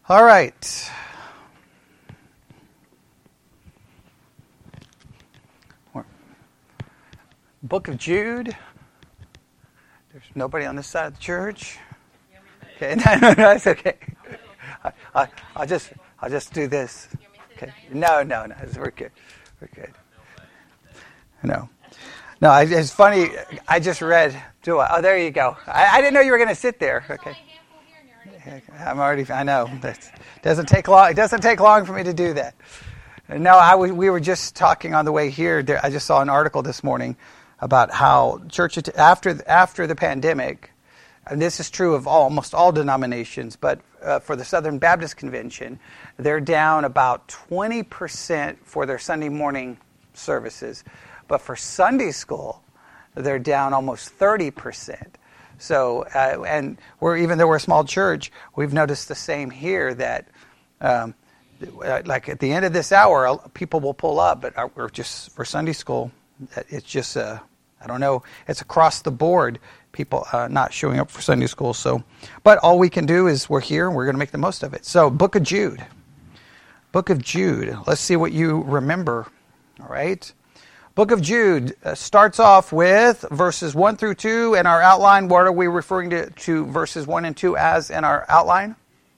All right. Book of Jude. There's nobody on this side of the church. Okay, no, it's okay. I'll just do this. Okay. No, we're good. We're good. No, it's funny. I just read. Oh, there you go. I didn't know you were going to sit there. Okay. I know. That doesn't take long. It doesn't take long for me to do that. No, we were just talking on the way here. I just saw an article this morning about how church after the pandemic, and this is true of almost all denominations, but for the Southern Baptist Convention, they're down about 20% for their Sunday morning services. But for Sunday school, they're down almost 30%. So, and even though we're a small church, we've noticed the same here that, like at the end of this hour, people will pull up, but we're just, for Sunday school, it's just, I don't know, it's across the board, people not showing up for Sunday school. So, but all we can do is we're here and we're going to make the most of it. So, Book of Jude. Book of Jude. Let's see what you remember. All right. Book of Jude starts off with verses 1 through 2 in our outline. What are we referring to verses 1 and 2 as in our outline?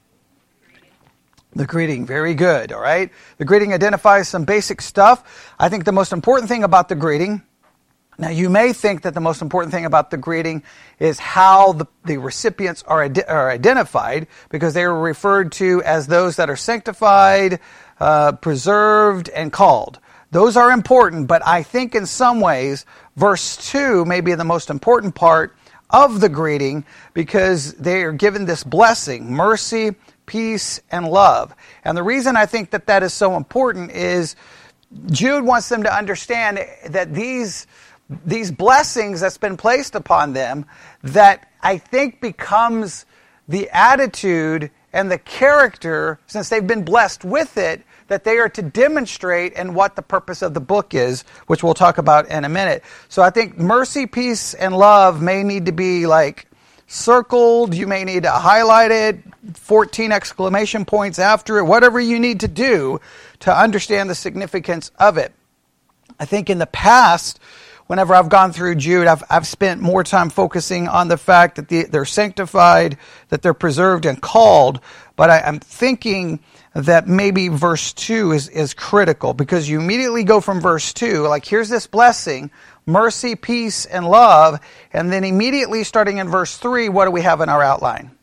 The greeting. Very good. All right. The greeting identifies some basic stuff. I think the most important thing about the greeting, now you may think that the most important thing about the greeting is how the recipients are identified, because they are referred to as those that are sanctified, preserved, and called. Those are important, but I think in some ways, verse 2 may be the most important part of the greeting, because they are given this blessing, mercy, peace, and love. And the reason I think that is so important is Jude wants them to understand that these blessings that's been placed upon them, that I think becomes the attitude and the character, since they've been blessed with it, that they are to demonstrate and what the purpose of the book is, which we'll talk about in a minute. So I think mercy, peace, and love may need to be like circled. You may need to highlight it, 14 exclamation points after it, whatever you need to do to understand the significance of it. I think in the past, whenever I've gone through Jude, I've spent more time focusing on the fact that they're sanctified, that they're preserved and called. But I'm thinking that maybe verse 2 is critical, because you immediately go from verse 2, like here's this blessing, mercy, peace, and love, and then immediately starting in verse 3, what do we have in our outline?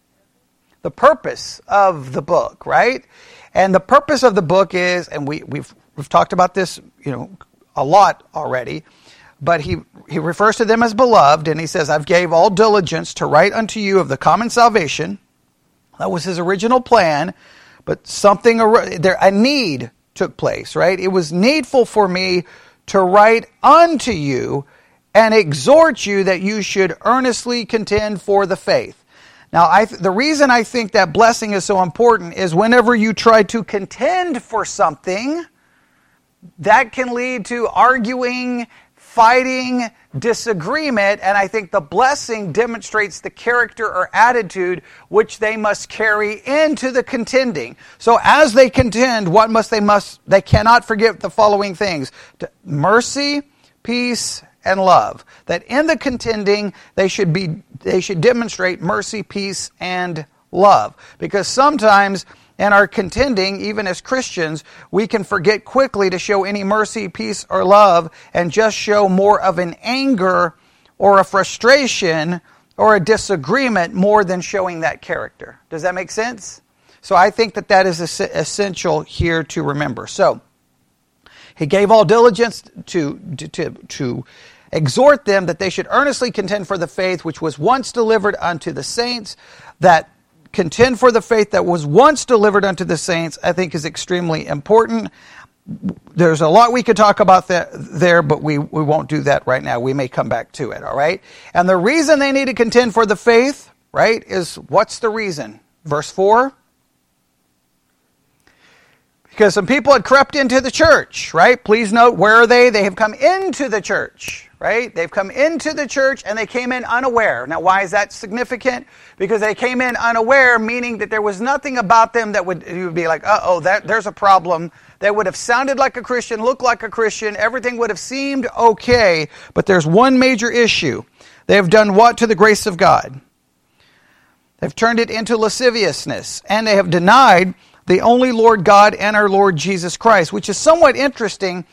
The purpose of the book, right? And the purpose of the book is, and we've talked about this, a lot already, but he refers to them as beloved, and he says, I've gave all diligence to write unto you of the common salvation. That was his original plan, but a need took place, right? It was needful for me to write unto you and exhort you that you should earnestly contend for the faith. Now, the reason I think that blessing is so important is whenever you try to contend for something, that can lead to arguing, fighting, disagreement, and I think the blessing demonstrates the character or attitude which they must carry into the contending. So as they contend, they cannot forget the following things: mercy, peace, and love. That in the contending they should demonstrate mercy, peace, and love. Because sometimes in our contending, even as Christians, we can forget quickly to show any mercy, peace, or love, and just show more of an anger or a frustration or a disagreement more than showing that character. Does that make sense? So I think that is essential here to remember. So he gave all diligence to exhort them that they should earnestly contend for the faith which was once delivered unto the saints. That contend for the faith that was once delivered unto the saints, I think, is extremely important. There's a lot we could talk about there, but we won't do that right now. We may come back to it, all right? And the reason they need to contend for the faith, right, is what's the reason? Verse 4. Because some people had crept into the church, right? Please note, where are they? They have come into the church. right? They've come into the church and they came in unaware. Now, why is that significant? Because they came in unaware, meaning that there was nothing about them that you would be like, there's a problem. They would have sounded like a Christian, looked like a Christian. Everything would have seemed okay. But there's one major issue. They have done what to the grace of God? They've turned it into lasciviousness. And they have denied the only Lord God and our Lord Jesus Christ, which is somewhat interesting.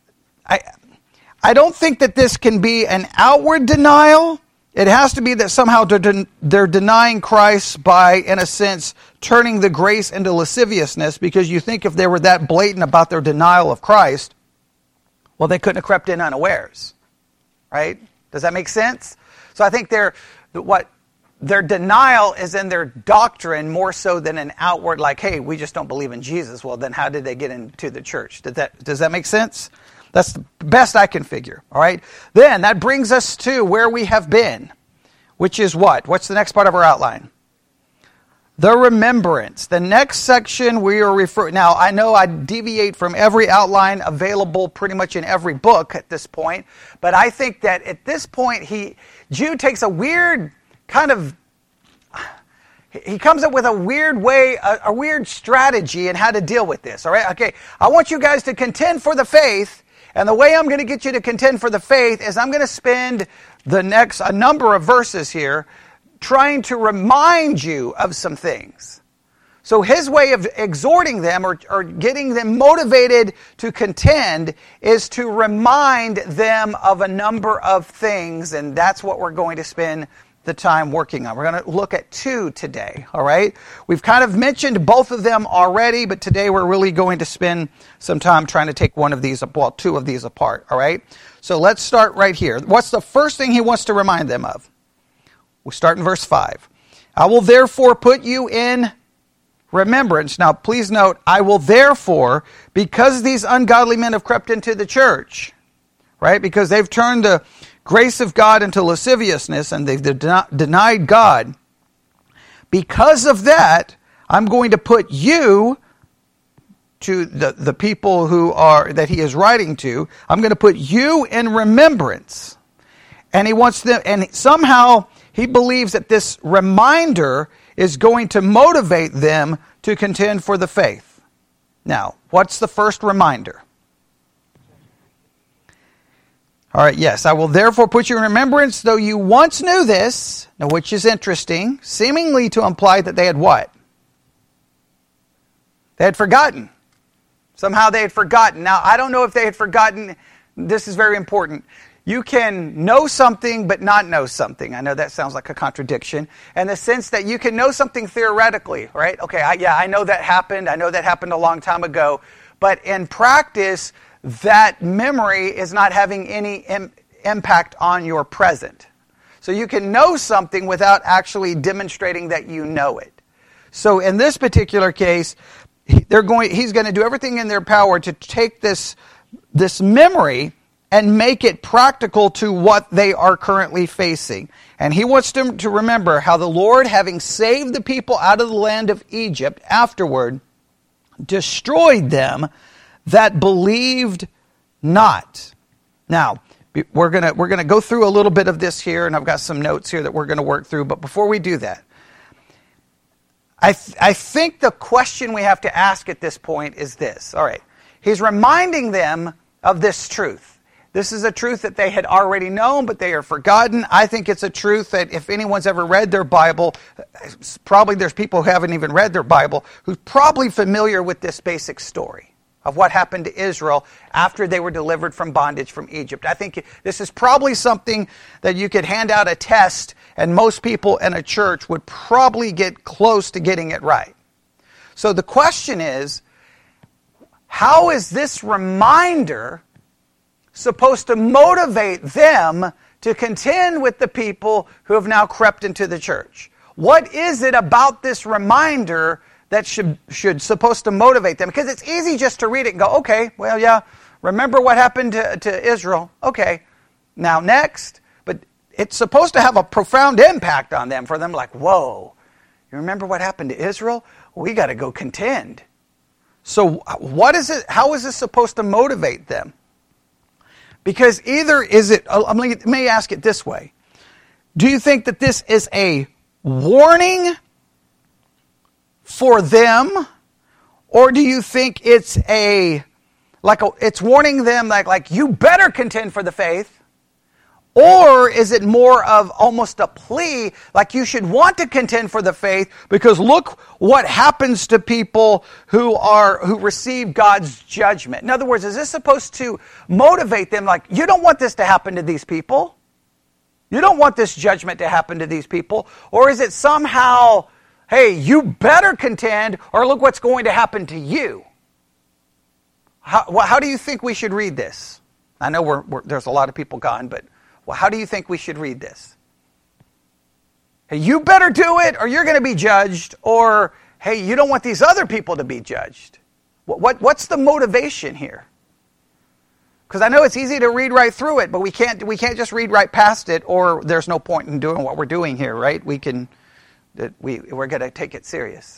I don't think that this can be an outward denial. It has to be that somehow they're denying Christ by, in a sense, turning the grace into lasciviousness, because you think if they were that blatant about their denial of Christ, well, they couldn't have crept in unawares, right? Does that make sense? So I think their denial is in their doctrine more so than an outward, like, hey, we just don't believe in Jesus. Well, then how did they get into the church? Does that make sense? That's the best I can figure, all right? Then that brings us to where we have been, which is what? What's the next part of our outline? The remembrance. The next section we are referring... Now, I know I deviate from every outline available pretty much in every book at this point, but I think that at this point, Jude takes a weird kind of... He comes up with a weird way, a weird strategy in how to deal with this, all right? Okay, I want you guys to contend for the faith. And the way I'm going to get you to contend for the faith is I'm going to spend a number of verses here trying to remind you of some things. So his way of exhorting them or getting them motivated to contend is to remind them of a number of things, and that's what we're going to spend the time working on. We're going to look at 2 today, all right? We've kind of mentioned both of them already, but today we're really going to spend some time trying to take 2 of these apart, all right? So let's start right here. What's the first thing he wants to remind them of? We'll start in verse 5. I will therefore put you in remembrance. Now, please note, I will therefore, because these ungodly men have crept into the church, right? Because they've turned the grace of God into lasciviousness, and they've denied God. Because of that, I'm going to put you, to the people that he is writing to, I'm going to put you in remembrance. And he wants them, and somehow he believes that this reminder is going to motivate them to contend for the faith. Now, what's the first reminder? All right, yes, I will therefore put you in remembrance, though you once knew this, now which is interesting, seemingly to imply that they had what? They had forgotten. Somehow they had forgotten. Now, I don't know if they had forgotten. This is very important. You can know something but not know something. I know that sounds like a contradiction. In the sense that you can know something theoretically, right? Okay, I know that happened. I know that happened a long time ago. But in practice, that memory is not having any impact on your present. So you can know something without actually demonstrating that you know it. So in this particular case, he's going to do everything in their power to take this memory and make it practical to what they are currently facing. And he wants them to remember how the Lord, having saved the people out of the land of Egypt, afterward destroyed them that believed not. Now, we're gonna go through a little bit of this here, and I've got some notes here that we're going to work through. But before we do that, I think the question we have to ask at this point is this. All right, he's reminding them of this truth. This is a truth that they had already known, but they are forgotten. I think it's a truth that if anyone's ever read their Bible, probably there's people who haven't even read their Bible who's probably familiar with this basic story of what happened to Israel after they were delivered from bondage from Egypt. I think this is probably something that you could hand out a test, and most people in a church would probably get close to getting it right. So the question is, how is this reminder supposed to motivate them to contend with the people who have now crept into the church? What is it about this reminder that should supposed to motivate them? Because it's easy just to read it and go, okay, well, yeah, remember what happened to Israel. Okay, now next. But it's supposed to have a profound impact on them, for them like, whoa, you remember what happened to Israel? We got to go contend. So what is it? How is this supposed to motivate them? Because either is it, let me ask it this way. Do you think that this is a warning for them? Or do you think it's it's warning them like you better contend for the faith? Or is it more of almost a plea, like you should want to contend for the faith because look what happens to people who receive God's judgment? In other words, is this supposed to motivate them like you don't want this to happen to these people? You don't want this judgment to happen to these people? Or is it somehow, hey, you better contend or look what's going to happen to you? How do you think we should read this? I know there's a lot of people gone, but how do you think we should read this? Hey, you better do it or you're going to be judged, or hey, you don't want these other people to be judged. What's the motivation here? Because I know it's easy to read right through it, but we can't just read right past it, or there's no point in doing what we're doing here, right? We're going to take it serious.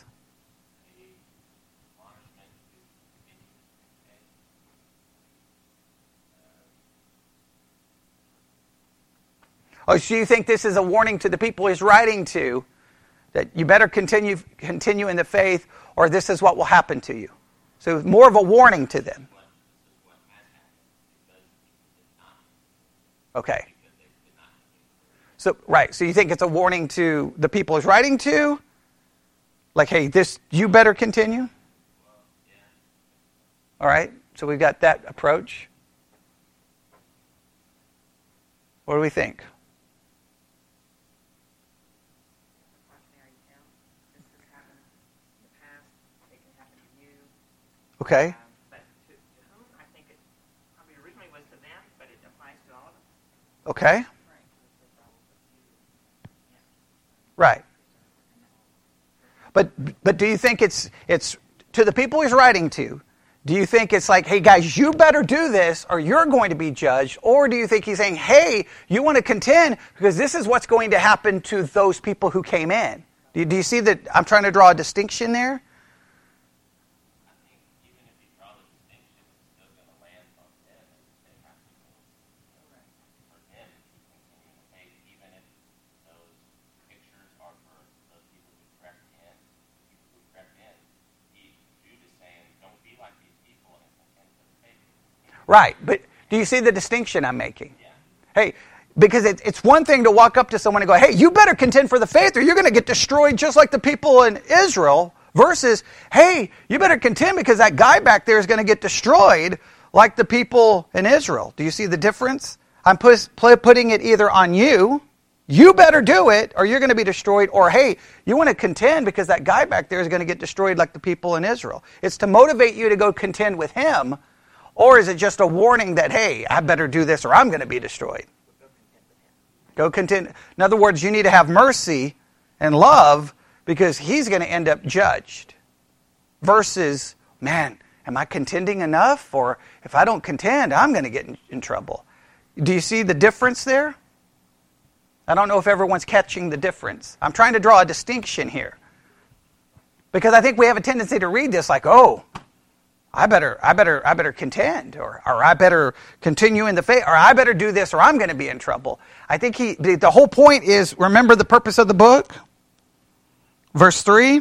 Oh, so you think this is a warning to the people he's writing to, that you better continue in the faith, or this is what will happen to you? So more of a warning to them. Okay. So you think it's a warning to the people he's writing to? Like, hey, you better continue? All right, so we've got that approach. What do we think? Okay. But to whom? I think it probably originally was to them, but it applies to all of us. Okay. Right. But do you think it's to the people he's writing to? Do you think it's like, hey guys, you better do this or you're going to be judged? Or do you think he's saying, hey, you want to contend because this is what's going to happen to those people who came in? Do you see that I'm trying to draw a distinction there? Right, but do you see the distinction I'm making? Yeah. Hey, because it's one thing to walk up to someone and go, hey, you better contend for the faith or you're going to get destroyed just like the people in Israel, versus, hey, you better contend because that guy back there is going to get destroyed like the people in Israel. Do you see the difference? I'm putting it either on you better do it or you're going to be destroyed, or hey, you want to contend because that guy back there is going to get destroyed like the people in Israel. It's to motivate you to go contend with him. Or is it just a warning that, hey, I better do this or I'm going to be destroyed? Go contend. In other words, you need to have mercy and love because he's going to end up judged. Versus, man, am I contending enough? Or if I don't contend, I'm going to get in trouble. Do you see the difference there? I don't know if everyone's catching the difference. I'm trying to draw a distinction here. Because I think we have a tendency to read this like, oh, I better contend, or I better continue in the faith, or I better do this, or I'm going to be in trouble. I think the whole point is, remember the purpose of the book? Verse 3,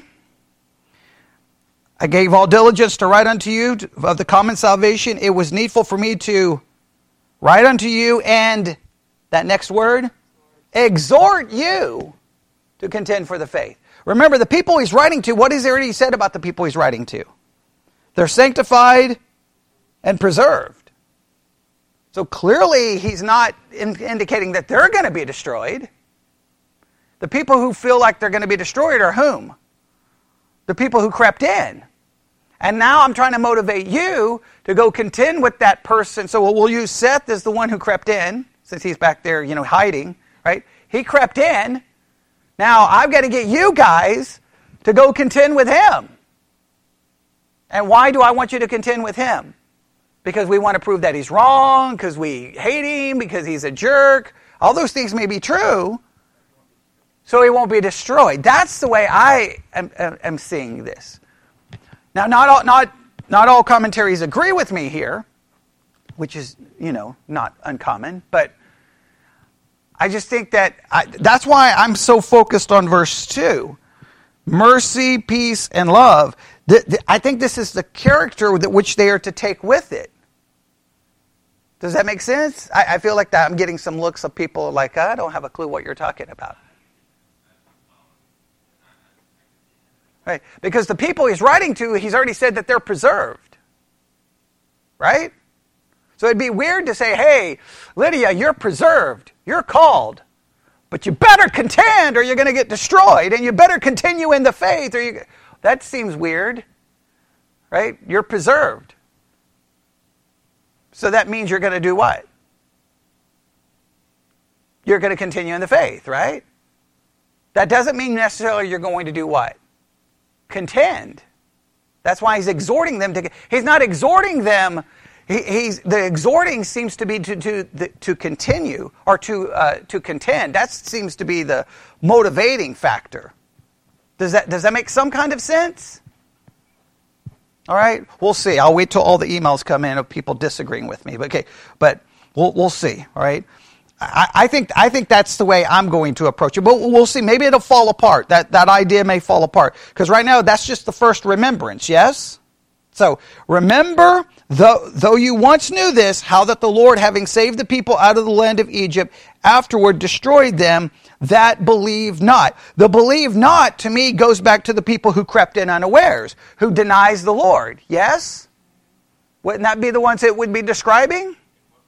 I gave all diligence to write unto you of the common salvation. It was needful for me to write unto you, and that next word, exhort you to contend for the faith. Remember, the people he's writing to, what has he already said about the people he's writing to? They're sanctified and preserved. So clearly he's not indicating that they're going to be destroyed. The people who feel like they're going to be destroyed are whom? The people who crept in. And now I'm trying to motivate you to go contend with that person. So we'll use Seth as the one who crept in, since he's back there, hiding, right? He crept in. Now I've got to get you guys to go contend with him. And why do I want you to contend with him? Because we want to prove that he's wrong, because we hate him, because he's a jerk. All those things may be true, so he won't be destroyed. That's the way I am seeing this. Now, not all commentaries agree with me here, which is, not uncommon. But I just think that's why I'm so focused on verse 2. Mercy, peace, and love. I think this is the character which they are to take with it. Does that make sense? I feel like that I'm getting some looks of people like, I don't have a clue what you're talking about. Right? Because the people he's writing to, he's already said that they're preserved. Right? So it'd be weird to say, hey, Lydia, you're preserved. You're called. But you better contend or you're going to get destroyed. And you better continue in the faith. That seems weird. Right? You're preserved. So that means you're going to do what? You're going to continue in the faith, right? That doesn't mean necessarily you're going to do what? Contend. That's why he's exhorting them to. He's not exhorting them. The exhorting seems to be to continue or to contend. That seems to be the motivating factor. Does that make some kind of sense? All right, we'll see. I'll wait till all the emails come in of people disagreeing with me. But we'll see. All right. I think that's the way I'm going to approach it. But we'll see. Maybe it'll fall apart. That idea may fall apart. Because right now, that's just the first remembrance, yes? So, remember, though you once knew this, how that the Lord, having saved the people out of the land of Egypt, afterward destroyed them that believe not. The believe not, to me, goes back to the people who crept in unawares, who denies the Lord, yes? Wouldn't that be the ones it would be describing?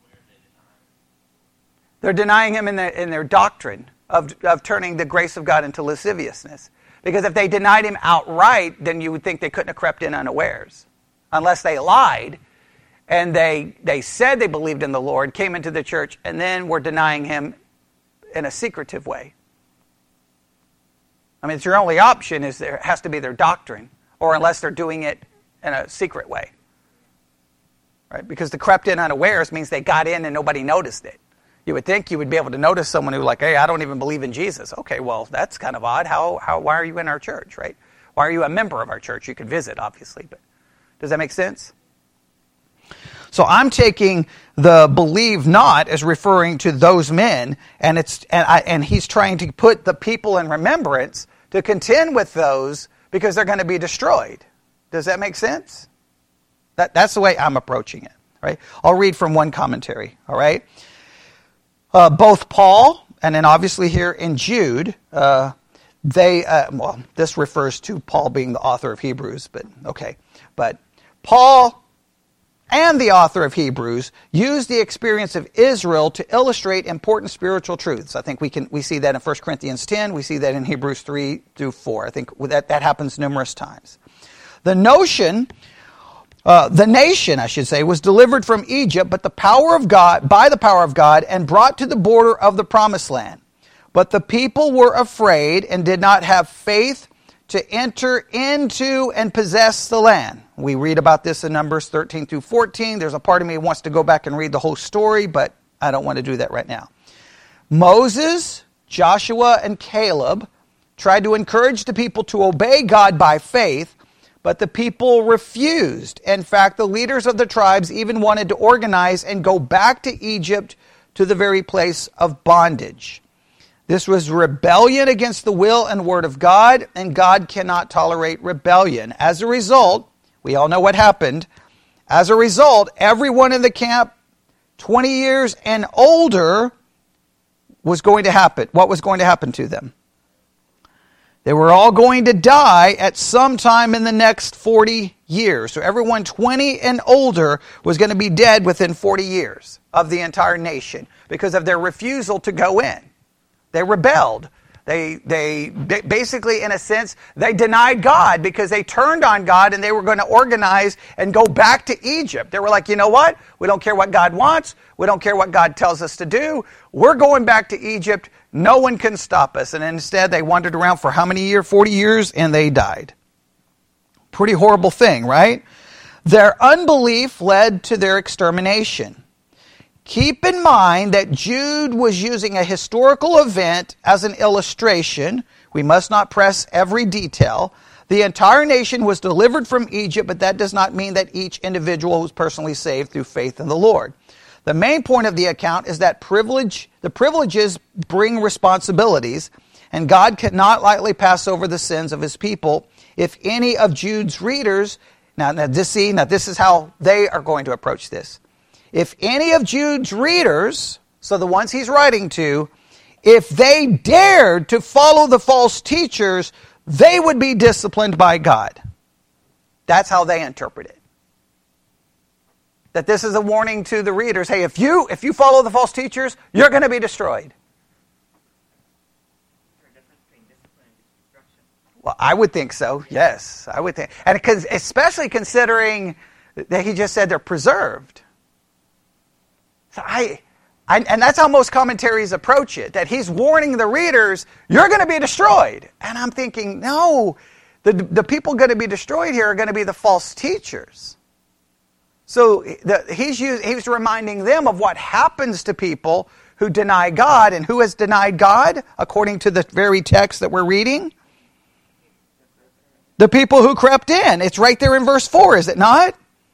They're denying him in their doctrine of turning the grace of God into lasciviousness. Because if they denied him outright, then you would think they couldn't have crept in unawares. Unless they lied and they said they believed in the Lord, came into the church, and then were denying him in a secretive way. I mean, it's your only option is there has to be their doctrine, or unless they're doing it in a secret way. Right? Because the crept in unawares means they got in and nobody noticed it. You would think you would be able to notice someone who like, hey, I don't even believe in Jesus. Okay, well, that's kind of odd. Why are you in our church, right? Why are you a member of our church? You could visit, obviously, but does that make sense? So I'm taking the believe not as referring to those men, and he's trying to put the people in remembrance to contend with those because they're going to be destroyed. Does that make sense? That's the way I'm approaching it, right? I'll read from one commentary, all right? Both Paul and then obviously here in Jude, this refers to Paul being the author of Hebrews, but okay. But Paul and the author of Hebrews use the experience of Israel to illustrate important spiritual truths. I think we see that in 1 Corinthians 10. We see that in Hebrews 3 through 4. I think that happens numerous times. The nation, I should say, was delivered from Egypt, but by the power of God, and brought to the border of the promised land. But the people were afraid and did not have faith to enter into and possess the land. We read about this in Numbers 13 through 14. There's a part of me who wants to go back and read the whole story, but I don't want to do that right now. Moses, Joshua, and Caleb tried to encourage the people to obey God by faith, but the people refused. In fact, the leaders of the tribes even wanted to organize and go back to Egypt, to the very place of bondage. This was rebellion against the will and word of God, and God cannot tolerate rebellion. As a result, we all know what happened. As a result, everyone in the camp 20 years and older was going to happen. What was going to happen to them? They were all going to die at some time in the next 40 years. So everyone 20 and older was going to be dead within 40 years of the entire nation because of their refusal to go in. They rebelled. They basically, in a sense, they denied God because they turned on God and they were going to organize and go back to Egypt. They were like, you know what? We don't care what God wants. We don't care what God tells us to do. We're going back to Egypt. No one can stop us. And instead, they wandered around for how many years? 40 years, and they died. Pretty horrible thing, right? Their unbelief led to their extermination. Keep in mind that Jude was using a historical event as an illustration. We must not press every detail. The entire nation was delivered from Egypt, but that does not mean that each individual was personally saved through faith in the Lord. The main point of the account is that the privileges bring responsibilities, and God cannot lightly pass over the sins of his people. If any of Jude's readers, now this is how they are going to approach this. If any of Jude's readers, so the ones he's writing to, if they dared to follow the false teachers, they would be disciplined by God. That's how they interpret it. That this is a warning to the readers. Hey, if you follow the false teachers, you're going to be destroyed. Well, I would think so. Yes, I would think. And especially considering that he just said they're preserved. So and that's how most commentaries approach it, that he's warning the readers, you're going to be destroyed. And I'm thinking, no, the people going to be destroyed here are going to be the false teachers. So he's reminding them of what happens to people who deny God. And who has denied God, according to the very text that we're reading? The people who crept in. It's right there in verse 4, is it not?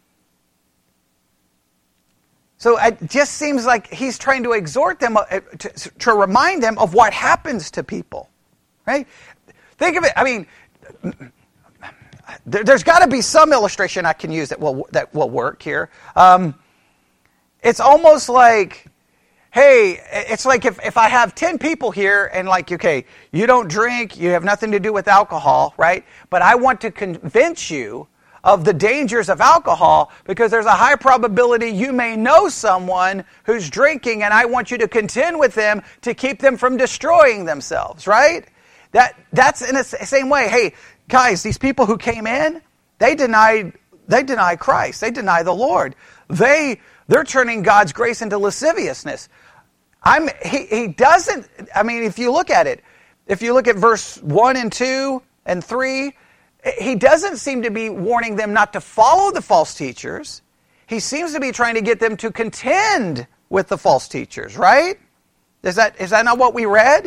So it just seems like he's trying to exhort them, to remind them of what happens to people. Right? Think of it, I mean, there's got to be some illustration I can use that will work here. It's almost like, hey, it's like if I have 10 people here and like, okay, you don't drink, you have nothing to do with alcohol, right? But I want to convince you of the dangers of alcohol because there's a high probability you may know someone who's drinking and I want you to contend with them to keep them from destroying themselves, right? That's in the same way. Hey, guys, these people who came in, they deny Christ. They deny the Lord. They're turning God's grace into lasciviousness. He doesn't, I mean, if you look at it, if you look at verse 1 and 2 and 3, he doesn't seem to be warning them not to follow the false teachers. He seems to be trying to get them to contend with the false teachers, right? Is that not what we read?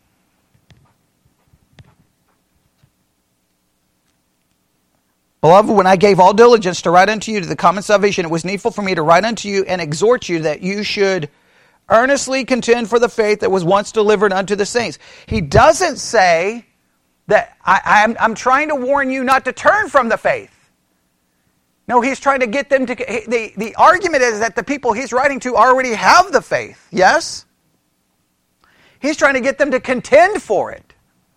Beloved, when I gave all diligence to write unto you to the common salvation, it was needful for me to write unto you and exhort you that you should earnestly contend for the faith that was once delivered unto the saints. He doesn't say that I'm trying to warn you not to turn from the faith. No, he's trying to get them to... The argument is that the people he's writing to already have the faith. Yes? He's trying to get them to contend for it.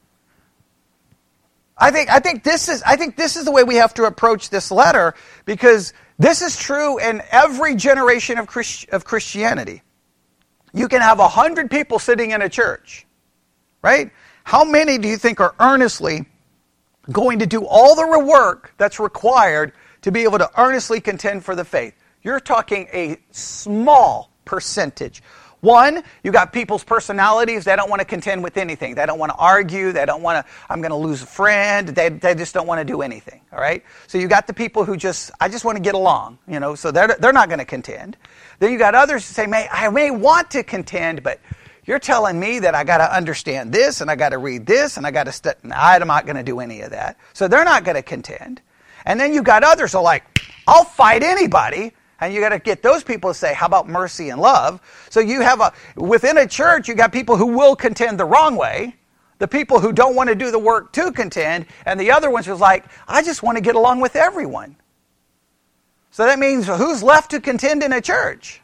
I think this is the way we have to approach this letter, because this is true in every generation of Christianity. You can have 100 people sitting in a church, right? How many do you think are earnestly going to do all the work that's required to be able to earnestly contend for the faith? You're talking a small percentage. One, you got people's personalities. They don't want to contend with anything. They don't want to argue. They don't want to, I'm going to lose a friend. They just don't want to do anything, all right? So you got the people who I just want to get along, so they're not going to contend. Then you got others who say, I may want to contend, but you're telling me that I got to understand this, and I got to read this, and I got to study. I'm not going to do any of that. So they're not going to contend. And then you got others who are like, I'll fight anybody. And you got to get those people to say, how about mercy and love? So you have within a church, you got people who will contend the wrong way, the people who don't want to do the work to contend, and the other ones who's like, I just want to get along with everyone. So that means who's left to contend in a church?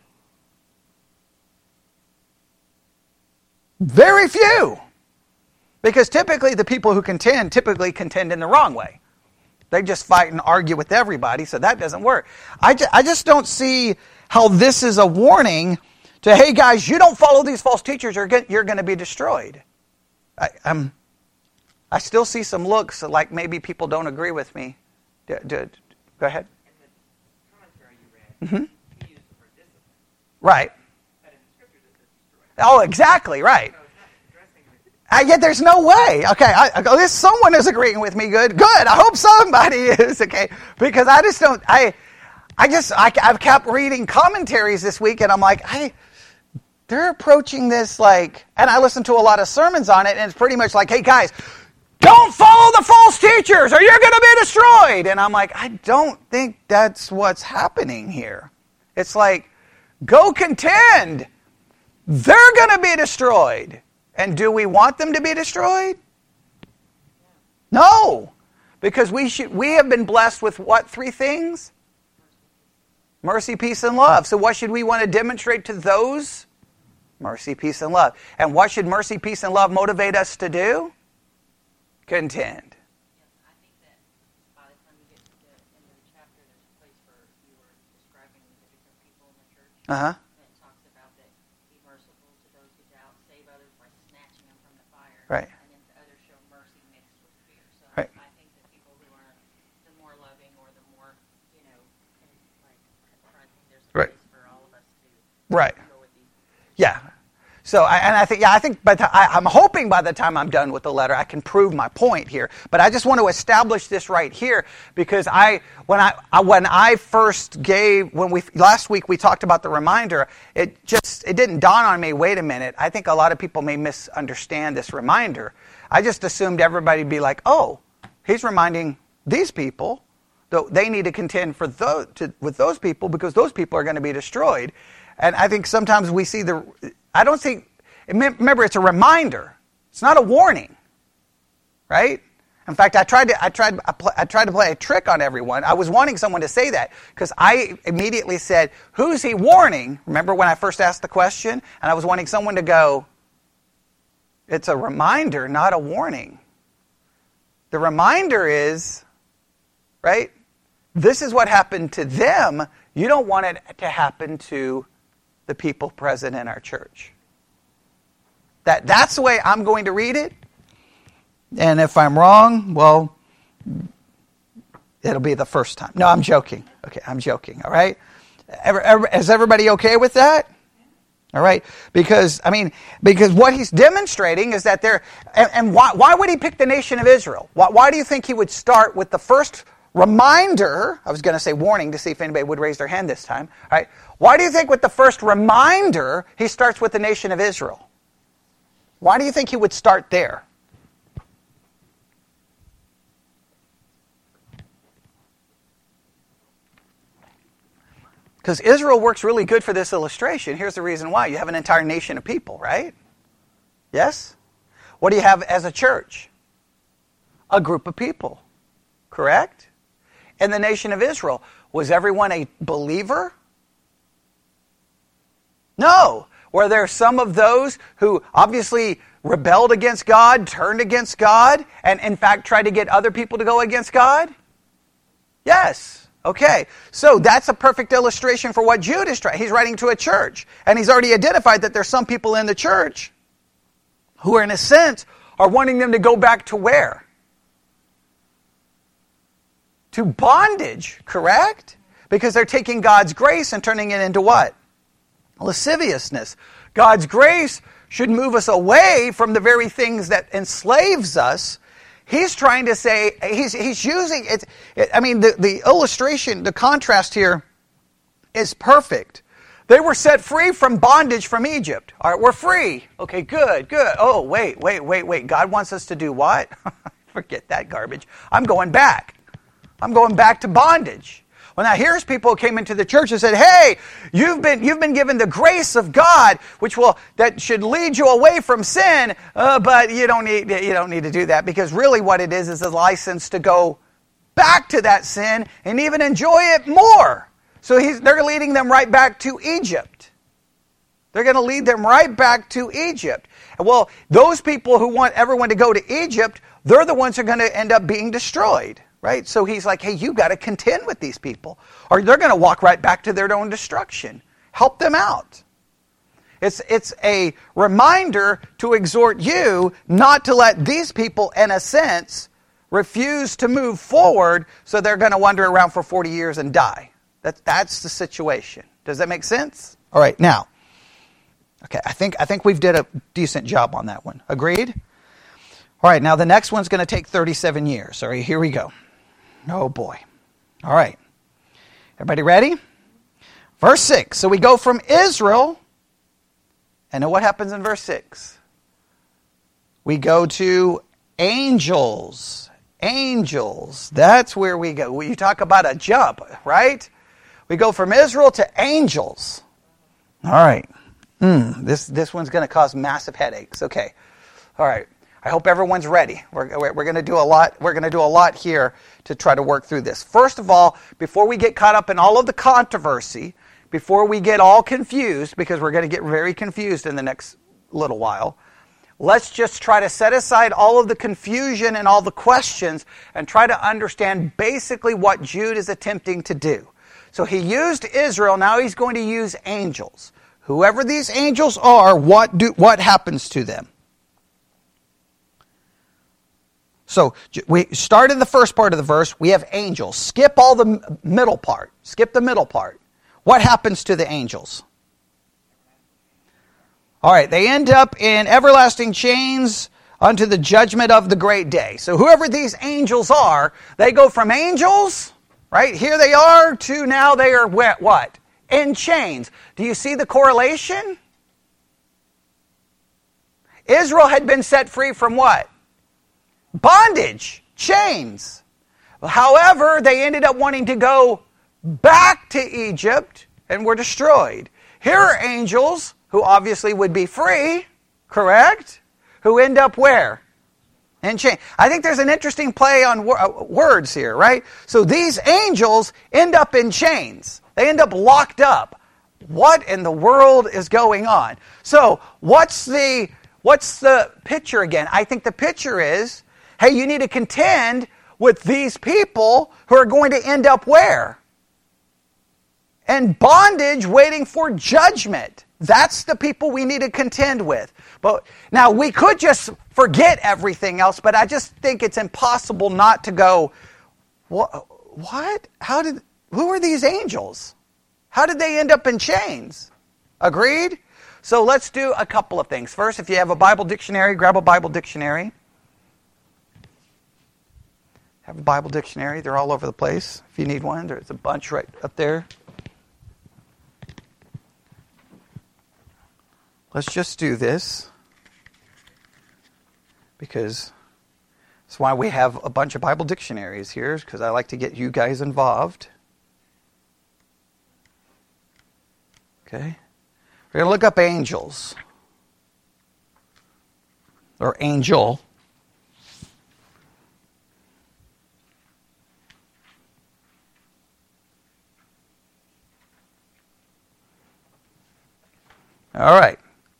Very few. Because typically the people who contend in the wrong way. They just fight and argue with everybody, so that doesn't work. I just don't see how this is a warning to, hey guys, you don't follow these false teachers, you're going to be destroyed. I still see some looks like maybe people don't agree with me. Go ahead. In the commentary you read, he used the word discipline. Right. But in the scripture this is destroyed. Oh, exactly, right. So it's not addressing Yet there's no way. Okay, at least someone is agreeing with me. Good. I hope somebody is. Okay, because I just don't. I've kept reading commentaries this week, and I'm like, they're approaching this like, and I listen to a lot of sermons on it, and it's pretty much like, hey guys, don't follow the false teachers or you're going to be destroyed. And I'm like, I don't think that's what's happening here. It's like, go contend. They're going to be destroyed. And do we want them to be destroyed? No. Because we have been blessed with what 3 things? Mercy, peace, and love. So what should we want to demonstrate to those? Mercy, peace, and love. And what should mercy, peace, and love motivate us to do? Contend. I think that by the time you get to the end of the chapter, there's a place where you were describing the different people in the church. Uh-huh. And it talks about that be merciful to those who doubt, save others by snatching them from the fire. Right. And then to others show mercy mixed with fear. So Right. I think that people who are the more loving or the more, I think there's a Right. place for all of us to Right. go with these. Yeah. So, I think by I'm hoping by the time I'm done with the letter, I can prove my point here. But I just want to establish this right here because when I first last week we talked about the reminder, it didn't dawn on me. Wait a minute, I think a lot of people may misunderstand this reminder. I just assumed everybody'd be like, oh, he's reminding these people that they need to contend with those people because those people are going to be destroyed. And I think sometimes we see remember, it's a reminder. It's not a warning, right? In fact, I tried to play a trick on everyone. I was wanting someone to say that because I immediately said, who's he warning? Remember when I first asked the question? And I was wanting someone to go, it's a reminder, not a warning. The reminder is, right? This is what happened to them. You don't want it to happen to the people present in our church. That's the way I'm going to read it. And if I'm wrong, well, it'll be the first time. No, I'm joking. Okay, I'm joking, all right? Is everybody okay with that? All right? Because what he's demonstrating is that and why would he pick the nation of Israel? Why do you think he would start with the first reminder? I was going to say warning to see if anybody would raise their hand this time. All right? Why do you think with the first reminder, he starts with the nation of Israel? Why do you think he would start there? Because Israel works really good for this illustration. Here's the reason why. You have an entire nation of people, right? Yes? What do you have as a church? A group of people. Correct? In the nation of Israel, was everyone a believer? No. Were there some of those who obviously rebelled against God, turned against God, and in fact tried to get other people to go against God? Yes. Okay. So that's a perfect illustration for what Jude is trying. He's writing to a church, and he's already identified that there's some people in the church who are, in a sense, are wanting them to go back to where? To bondage, correct? Because they're taking God's grace and turning it into what? Lasciviousness. God's grace should move us away from the very things that enslaves us. He's trying to say, he's using it. The illustration, the contrast here is perfect. They were set free from bondage from Egypt. All right, we're free. Okay, good. Oh, wait. God wants us to do what? Forget that garbage. I'm going back. I'm going back to bondage. Well, now here's people who came into the church and said, "Hey, you've been given the grace of God, that should lead you away from sin, but you don't need to do that because really what it is a license to go back to that sin and even enjoy it more." So they're leading them right back to Egypt. They're going to lead them right back to Egypt. Well, those people who want everyone to go to Egypt, they're the ones who are going to end up being destroyed. Right? So he's like, hey, you've got to contend with these people, or they're going to walk right back to their own destruction. Help them out. It's a reminder to exhort you not to let these people, in a sense, refuse to move forward, so they're going to wander around for 40 years and die. That's the situation. Does that make sense? All right, now, okay, I think we've did a decent job on that one. Agreed? All right, now the next one's going to take 37 years. All right, here we go. Oh boy. All right. Everybody ready? Verse 6. So we go from Israel, and then what happens in verse 6? We go to angels. Angels. That's where we go. You talk about a jump, right? We go from Israel to angels. All right. This one's going to cause massive headaches. Okay. All right. I hope everyone's ready. We're going to do a lot. We're going to do a lot here to try to work through this. First of all, before we get caught up in all of the controversy, before we get all confused, because we're going to get very confused in the next little while, let's just try to set aside all of the confusion and all the questions and try to understand basically what Jude is attempting to do. So he used Israel, now he's going to use angels. Whoever these angels are, what happens to them? So we start in the first part of the verse, we have angels. Skip all the middle part. Skip the middle part. What happens to the angels? All right, they end up in everlasting chains unto the judgment of the great day. So whoever these angels are, they go from angels, right? Here they are, to now they are what? In chains. Do you see the correlation? Israel had been set free from what? Bondage, chains. However, they ended up wanting to go back to Egypt and were destroyed. Here are angels who obviously would be free, correct? Who end up where? In chains. I think there's an interesting play on words here, right? So these angels end up in chains. They end up locked up. What in the world is going on? So what's the picture again? I think the picture is, hey, you need to contend with these people who are going to end up where? In bondage, waiting for judgment. That's the people we need to contend with. But now we could just forget everything else, but I just think it's impossible not to go, what? Who are these angels? How did they end up in chains? Agreed? So let's do a couple of things. First, if you have a Bible dictionary, grab a Bible dictionary. Have a Bible dictionary. They're all over the place. If you need one, there's a bunch right up there. Let's just do this, because that's why we have a bunch of Bible dictionaries here, because I like to get you guys involved. Okay? We're going to look up angels, or angel. All right.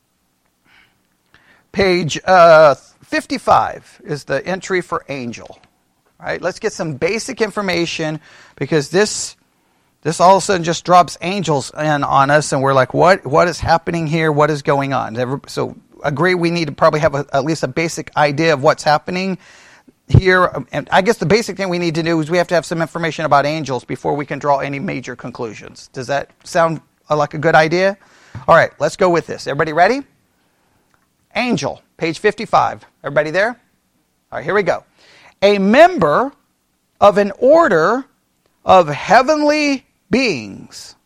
Page 55 is the entry for angel. All right, let's get some basic information, because this all of a sudden just drops angels in on us, and we're like, what is happening here? What is going on? So agree, we need to probably have at least a basic idea of what's happening here. And I guess the basic thing we need to do is we have to have some information about angels before we can draw any major conclusions. Does that sound like a good idea? All right, let's go with this. Everybody ready? Angel, page 55. Everybody there? All right, here we go. A member of an order of heavenly beings.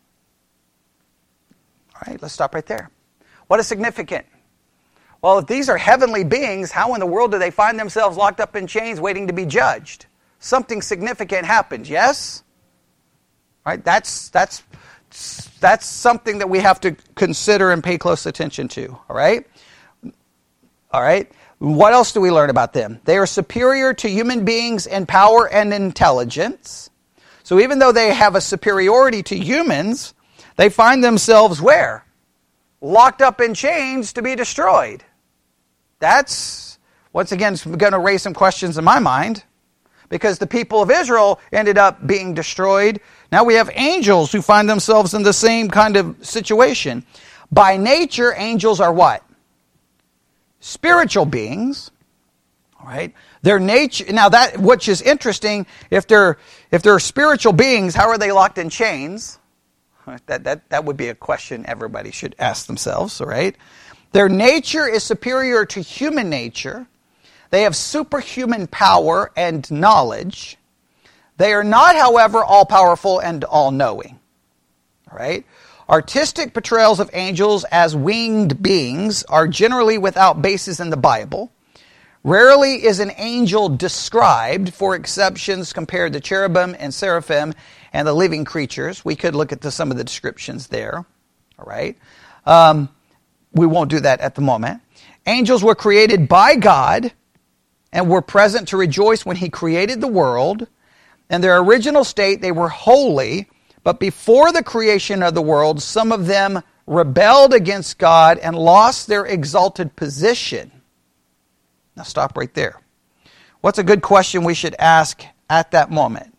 All right, let's stop right there. What is significant? Well, if these are heavenly beings, how in the world do they find themselves locked up in chains waiting to be judged? Something significant happened, yes? All right, that's something that we have to consider and pay close attention to, all right? All right. What else do we learn about them? They are superior to human beings in power and intelligence. So even though they have a superiority to humans, they find themselves where? Locked up in chains to be destroyed. That's, once again, going to raise some questions in my mind, because the people of Israel ended up being destroyed. Now we have angels who find themselves in the same kind of situation. By nature, angels are what? Spiritual beings, all right? Their nature. Now, that which is interesting, if they're spiritual beings, how are they locked in chains? That would be a question everybody should ask themselves, all right? Their nature is superior to human nature. They have superhuman power and knowledge. They are not, however, all-powerful and all-knowing, all right? Artistic portrayals of angels as winged beings are generally without basis in the Bible. Rarely is an angel described, for exceptions compared to cherubim and seraphim and the living creatures. We could look at some of the descriptions there. All right. We won't do that at the moment. Angels were created by God and were present to rejoice when he created the world. In their original state, they were holy, but before the creation of the world, some of them rebelled against God and lost their exalted position. Now stop right there. What's a good question we should ask at that moment?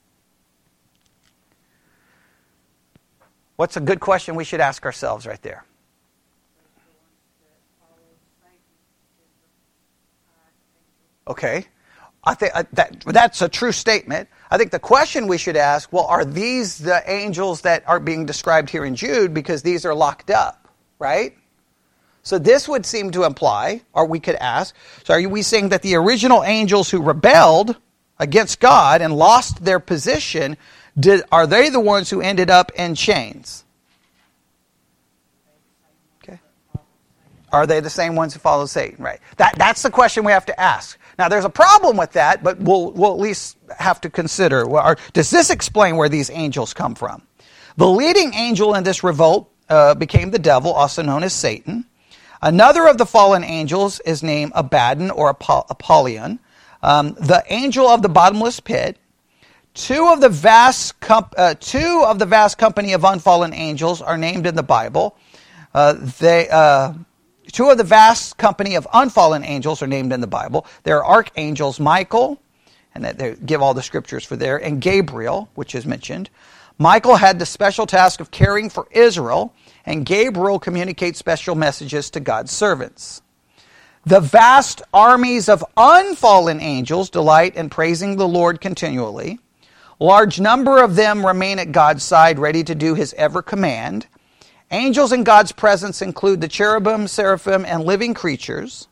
What's a good question we should ask ourselves right there? Okay. I think that's a true statement. I think the question we should ask, well, are these the angels that are being described here in Jude? Because these are locked up, right? So this would seem to imply, or we could ask, so are we saying that the original angels who rebelled against God and lost their position, are they the ones who ended up in chains? Okay. Are they the same ones who follow Satan? Right. That's the question we have to ask. Now, there's a problem with that, but we'll at least have to consider, does this explain where these angels come from? The leading angel in this revolt became the devil, also known as Satan. Another of the fallen angels is named Abaddon or Apollyon, the angel of the bottomless pit. Two of the vast company of unfallen angels are named in the Bible. Two of the vast company of unfallen angels are named in the Bible. There are archangels Michael, and they give all the scriptures for there, and Gabriel, which is mentioned. Michael had the special task of caring for Israel, and Gabriel communicates special messages to God's servants. The vast armies of unfallen angels delight in praising the Lord continually. Large number of them remain at God's side, ready to do his ever command. Angels in God's presence include the cherubim, seraphim, and living creatures.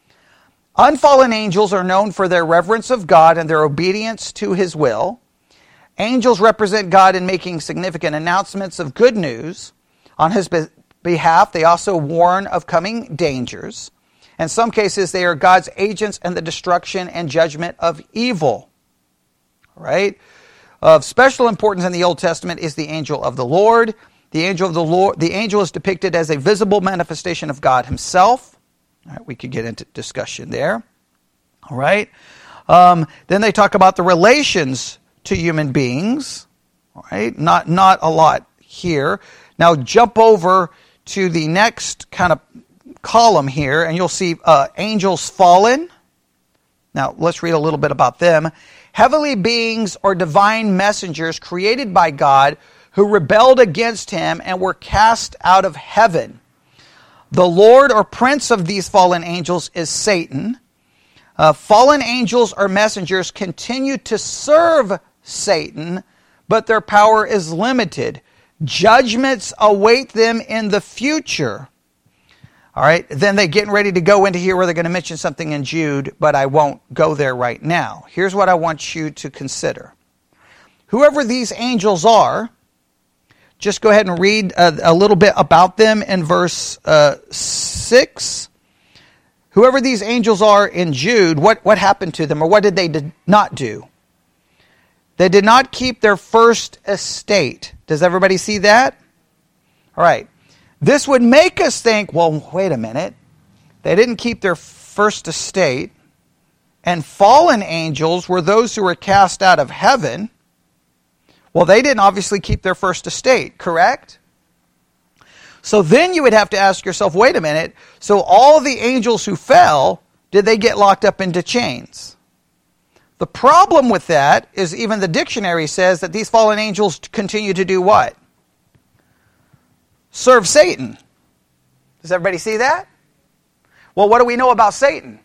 Unfallen angels are known for their reverence of God and their obedience to his will. Angels represent God in making significant announcements of good news. On his behalf, they also warn of coming dangers. In some cases, they are God's agents in the destruction and judgment of evil. All right? Of special importance in the Old Testament is the angel of the Lord. The angel is depicted as a visible manifestation of God himself. All right, we could get into discussion there. All right. Then they talk about the relations to human beings. All right. Not a lot here. Now jump over to the next kind of column here, and you'll see angels fallen. Now let's read a little bit about them. Heavenly beings or divine messengers created by God who rebelled against him and were cast out of heaven. The Lord or prince of these fallen angels is Satan. Fallen angels or messengers continue to serve Satan, but their power is limited. Judgments await them in the future. All right, then they're getting ready to go into here where they're going to mention something in Jude, but I won't go there right now. Here's what I want you to consider. Whoever these angels are, just go ahead and read a little bit about them in verse 6. Whoever these angels are in Jude, what happened to them, or what did they not do? They did not keep their first estate. Does everybody see that? All right. This would make us think, well, wait a minute. They didn't keep their first estate, and fallen angels were those who were cast out of heaven. Well, they didn't obviously keep their first estate, correct? So then you would have to ask yourself, wait a minute, so all the angels who fell, did they get locked up into chains? The problem with that is even the dictionary says that these fallen angels continue to do what? Serve Satan. Does everybody see that? Well, what do we know about Satan?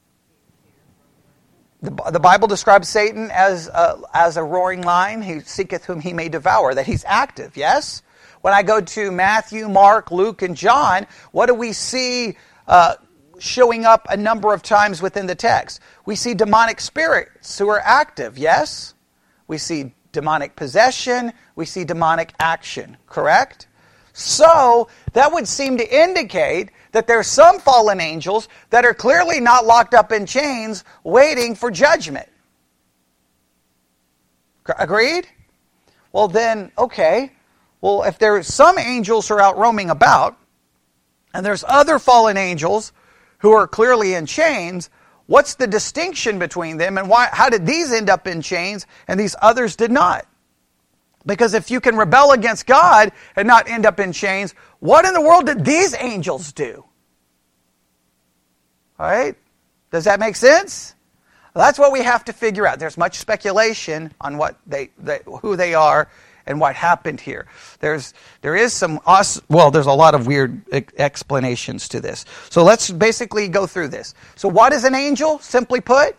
The Bible describes Satan as a roaring lion who seeketh whom he may devour, that he's active, yes? When I go to Matthew, Mark, Luke, and John, what do we see showing up a number of times within the text? We see demonic spirits who are active, yes? We see demonic possession, we see demonic action, correct? So that would seem to indicate that there's some fallen angels that are clearly not locked up in chains waiting for judgment. Agreed? Well then, okay. Well, if there's some angels who are out roaming about, and there's other fallen angels who are clearly in chains, what's the distinction between them, and how did these end up in chains and these others did not? Because if you can rebel against God and not end up in chains, what in the world did these angels do? All right? Does that make sense? Well, that's what we have to figure out. There's much speculation on what who they are and what happened here. There's a lot of weird explanations to this. So let's basically go through this. So what is an angel? Simply put,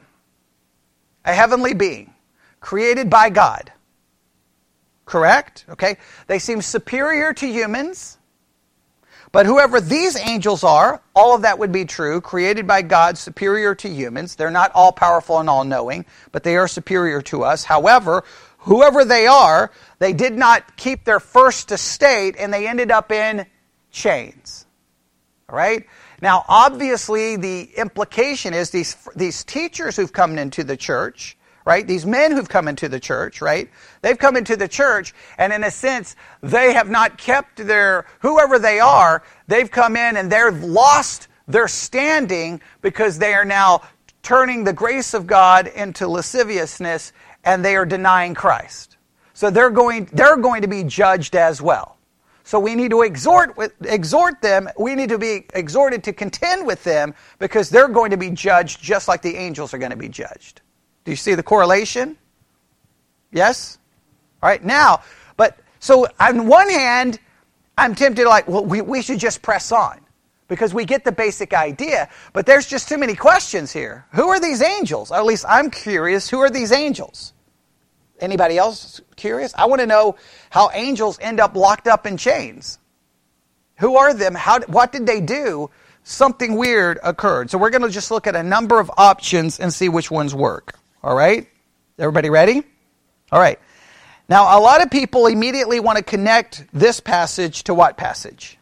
a heavenly being created by God. Correct? Okay. They seem superior to humans. But whoever these angels are, all of that would be true, created by God, superior to humans. They're not all-powerful and all-knowing, but they are superior to us. However, whoever they are, they did not keep their first estate, and they ended up in chains. All right? Now, obviously, the implication is these teachers who've come into the church, right? These men who've come into the church, right? They've come into the church, and in a sense, they have not kept whoever they are, they've come in and they've lost their standing because they are now turning the grace of God into lasciviousness, and they are denying Christ. So they're going to be judged as well. So we need to exhort them. We need to be exhorted to contend with them because they're going to be judged just like the angels are going to be judged. Do you see the correlation? Yes? All right, now, so on one hand, I'm tempted we should just press on because we get the basic idea, but there's just too many questions here. Who are these angels? Or at least I'm curious, who are these angels? Anybody else curious? I want to know how angels end up locked up in chains. Who are them? What did they do? Something weird occurred. So we're going to just look at a number of options and see which ones work. All right? Everybody ready? All right. Now, a lot of people immediately want to connect this passage to what passage?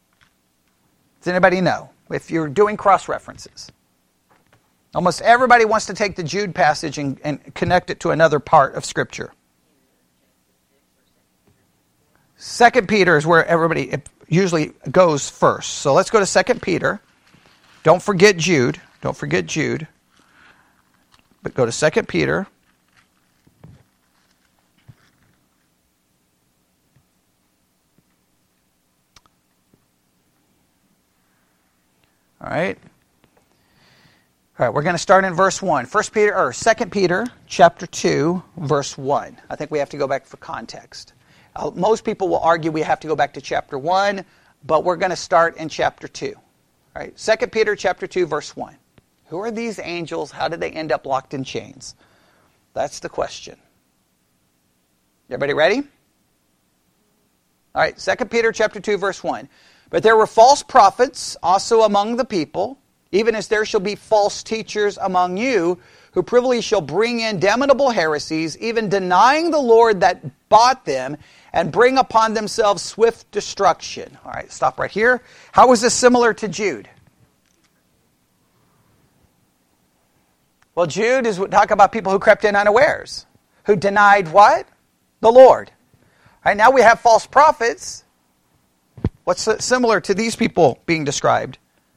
Does anybody know? If you're doing cross-references. Almost everybody wants to take the Jude passage and connect it to another part of Scripture. 2 Peter is where everybody usually goes first. So let's go to 2 Peter. Don't forget Jude. Don't forget Jude. But go to 2 Peter. All right. All right, we're going to start in verse 1. 2 Peter chapter 2, verse 1. I think we have to go back for context. Most people will argue we have to go back to chapter 1, but we're going to start in chapter 2. All right, 2 Peter chapter 2, verse 1. Who are these angels? How did they end up locked in chains? That's the question. Everybody ready? All right, 2 Peter chapter 2, verse 1. But there were false prophets also among the people, even as there shall be false teachers among you, who privily shall bring in damnable heresies, even denying the Lord that bought them, and bring upon themselves swift destruction. All right, stop right here. How is this similar to Jude? Well, Jude is talking about people who crept in unawares, who denied what? The Lord. All right, now we have false prophets. What's similar to these people being described?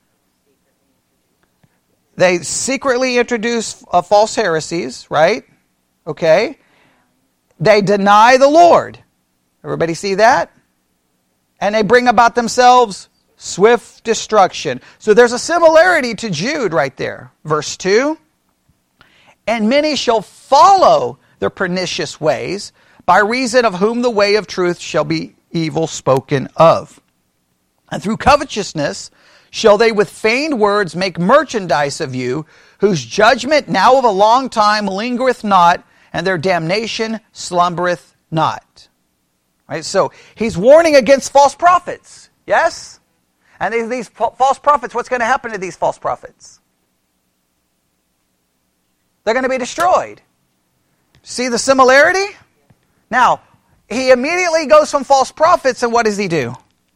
They secretly introduce false heresies, right? Okay. They deny the Lord. Everybody see that? And they bring about themselves swift destruction. So there's a similarity to Jude right there. Verse 2. And many shall follow their pernicious ways, by reason of whom the way of truth shall be evil spoken of. And through covetousness shall they with feigned words make merchandise of you, whose judgment now of a long time lingereth not, and their damnation slumbereth not. Right? So he's warning against false prophets. Yes? And these false prophets, what's going to happen to these false prophets? They're going to be destroyed. See the similarity? Now, he immediately goes from false prophets, and what does he do?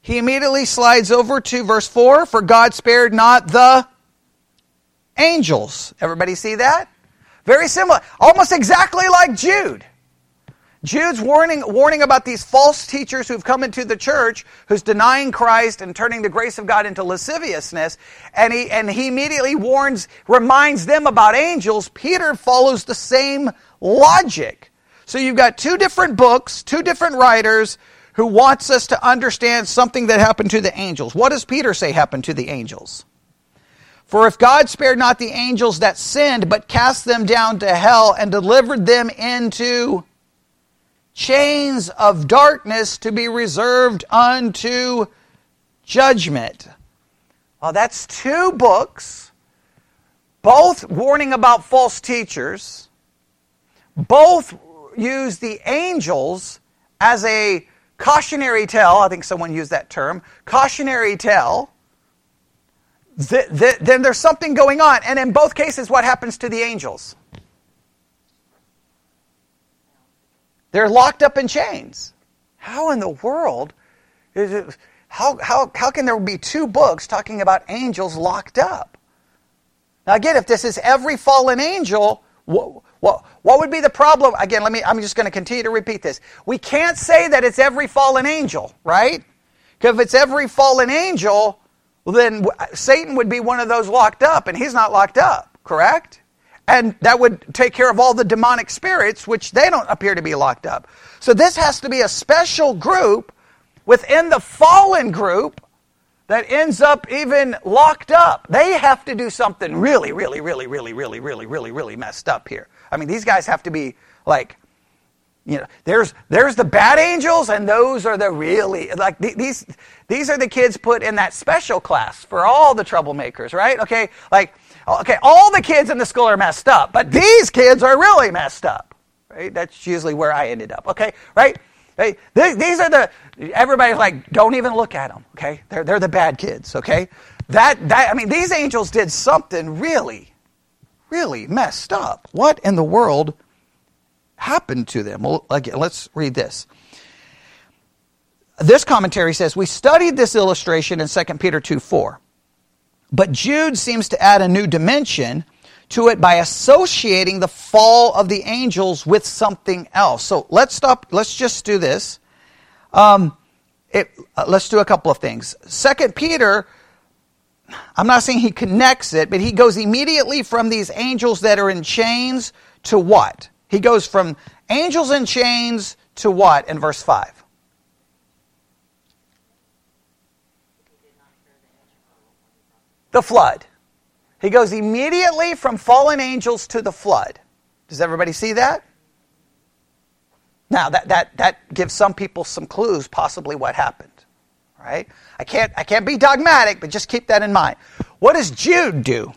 he immediately slides over to verse 4, for God spared not the angels. Everybody see that? Very similar. Almost exactly like Jude. Jude's warning about these false teachers who've come into the church, who's denying Christ and turning the grace of God into lasciviousness, and he immediately reminds them about angels. Peter follows the same logic. So you've got two different books, two different writers who wants us to understand something that happened to the angels. What does Peter say happened to the angels? For if God spared not the angels that sinned, but cast them down to hell and delivered them into chains of darkness to be reserved unto judgment. Well, that's two books, both warning about false teachers, both use the angels as a cautionary tale. I think someone used that term, cautionary tale. Then there's something going on. And in both cases, what happens to the angels? They're locked up in chains. How in the world is it? How can there be two books talking about angels locked up? Now again, if this is every fallen angel, what would be the problem? Again, I'm just going to continue to repeat this. We can't say that it's every fallen angel, right? Because if it's every fallen angel, well, then Satan would be one of those locked up, and he's not locked up, correct? And that would take care of all the demonic spirits, which they don't appear to be locked up. So this has to be a special group within the fallen group that ends up even locked up. They have to do something really, really, really, really, really, really, really, really messed up here. I mean, these guys have to be like, you know, there's the bad angels, and those are the really, like, these are the kids put in that special class for all the troublemakers, right? Okay, all the kids in the school are messed up, but these kids are really messed up, right? That's usually where I ended up, okay, right? These are everybody's like, don't even look at them, okay? They're the bad kids, okay? I mean, these angels did something really, really messed up. What in the world happened to them? Well, again, let's read this. This commentary says, we studied this illustration in 2 Peter 2:4. But Jude seems to add a new dimension to it by associating the fall of the angels with something else. So let's stop. Let's just do this. Let's do a couple of things. 2 Peter, I'm not saying he connects it, but he goes immediately from these angels that are in chains to what? He goes from angels in chains to what in verse 5? The flood. He goes immediately from fallen angels to the flood. Does everybody see that? Now, that gives some people some clues, possibly what happened. Right? I can't be dogmatic, but just keep that in mind. What does Jude do?